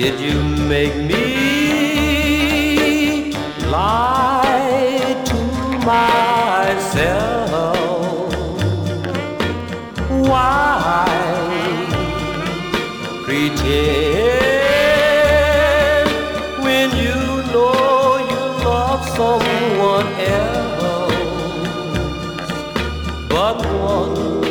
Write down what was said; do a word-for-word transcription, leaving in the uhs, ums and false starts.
Did you make me lie to myself? Why pretend when you know you love someone else? But one